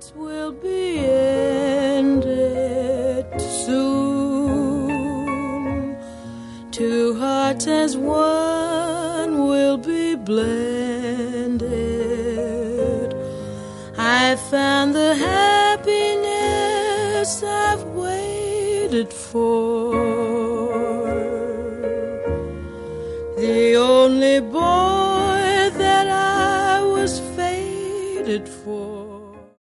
will be ended soon. Two hearts as one will be blended. I found the happiness I've waited for. The only boy that I was fated for.